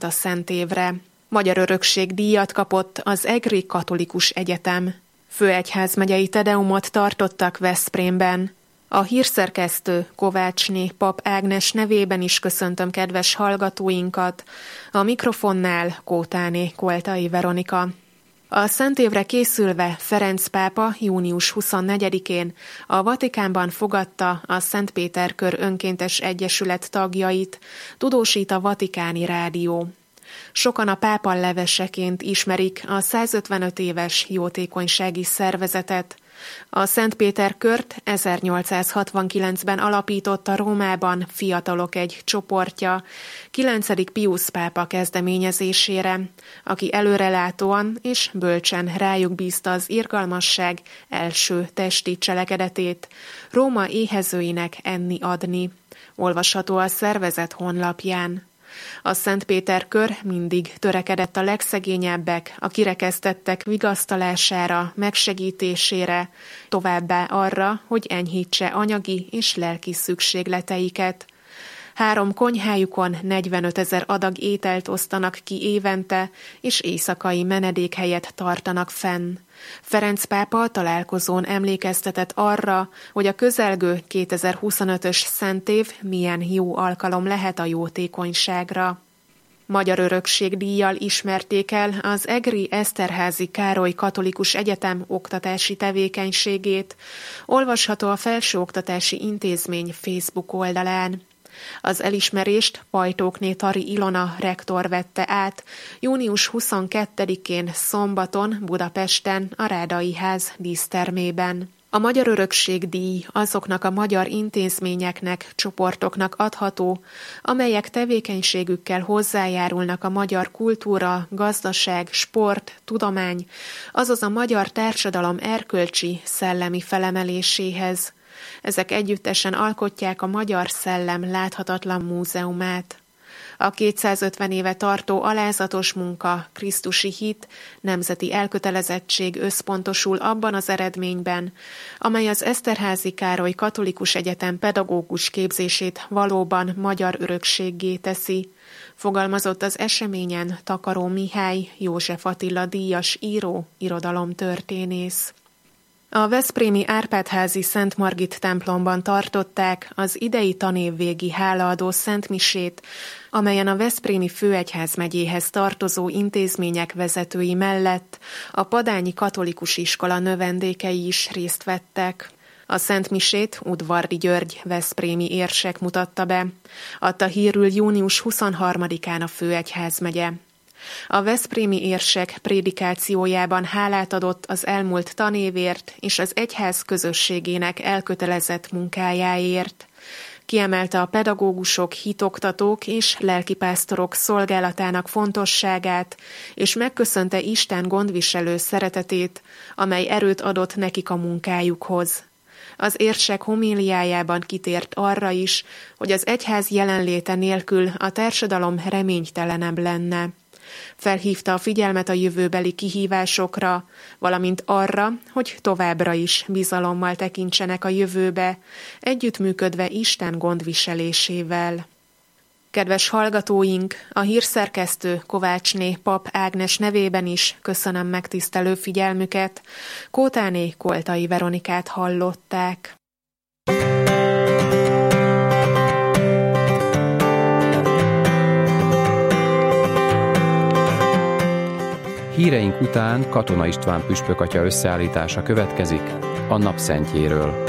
a Szent Évre. Magyar örökség díjat kapott az Egri Katolikus Egyetem. Főegyházmegyei tedeumot tartottak Veszprémben. A hírszerkesztő Kovácsné Pap Ágnes nevében is köszöntöm kedves hallgatóinkat, a mikrofonnál Kótáné Koltai Veronika. A Szent Évre készülve Ferenc pápa június 24-én a Vatikánban fogadta a Szent Péter Kör Önkéntes Egyesület tagjait, tudósít a Vatikáni Rádió. Sokan a pápa leveseként ismerik a 155 éves jótékonysági szervezetet. A Szent Péter Kört 1869-ben alapította Rómában fiatalok egy csoportja, 9. Piusz pápa kezdeményezésére, aki előrelátóan és bölcsen rájuk bízta az irgalmasság első testi cselekedetét, Róma éhezőinek enni-adni. Olvasható a szervezet honlapján. A Szent Péter Kör mindig törekedett a legszegényebbek, a kirekesztettek vigasztalására, megsegítésére, továbbá arra, hogy enyhítse anyagi és lelki szükségleteiket. 3 konyhájukon 45 000 adag ételt osztanak ki évente, és éjszakai menedékhelyet tartanak fenn. Ferenc pápa a találkozón emlékeztetett arra, hogy a közelgő 2025-ös Szent Év milyen jó alkalom lehet a jótékonyságra. Magyar örökség díjjal ismerték el az Egri Eszterházy Károly Katolikus Egyetem oktatási tevékenységét, olvasható a Felsőoktatási Intézmény Facebook oldalán. Az elismerést Pajtókné Tari Ilona rektor vette át június 22-én szombaton Budapesten a Rádai Ház dísztermében. A Magyar Örökség díj azoknak a magyar intézményeknek, csoportoknak adható, amelyek tevékenységükkel hozzájárulnak a magyar kultúra, gazdaság, sport, tudomány, azaz a magyar társadalom erkölcsi, szellemi felemeléséhez. Ezek együttesen alkotják a Magyar Szellem láthatatlan múzeumát. A 250 éve tartó alázatos munka, krisztusi hit, nemzeti elkötelezettség összpontosul abban az eredményben, amely az Eszterházy Károly Katolikus Egyetem pedagógus képzését valóban magyar örökséggé teszi, fogalmazott az eseményen Takaró Mihály, József Attila díjas író, irodalomtörténész. A veszprémi Árpád-házi Szent Margit templomban tartották az idei tanévvégi hálaadó szentmisét, amelyen a veszprémi főegyházmegyéhez tartozó intézmények vezetői mellett a Padányi Katolikus Iskola növendékei is részt vettek. A szentmisét Udvardi György veszprémi érsek mutatta be, adta hírül június 23-án a főegyházmegye. A veszprémi érsek prédikációjában hálát adott az elmúlt tanévért és az egyház közösségének elkötelezett munkájáért. Kiemelte a pedagógusok, hitoktatók és lelkipásztorok szolgálatának fontosságát, és megköszönte Isten gondviselő szeretetét, amely erőt adott nekik a munkájukhoz. Az érsek homíliájában kitért arra is, hogy az egyház jelenléte nélkül a társadalom reménytelenebb lenne. Felhívta a figyelmet a jövőbeli kihívásokra, valamint arra, hogy továbbra is bizalommal tekintsenek a jövőbe, együttműködve Isten gondviselésével. Kedves hallgatóink, a hírszerkesztő Kovácsné Pap Ágnes nevében is köszönöm megtisztelő figyelmüket. Kótáné Koltai Veronikát hallották. Híreink után Katona István püspök atya összeállítása következik a napszentjéről.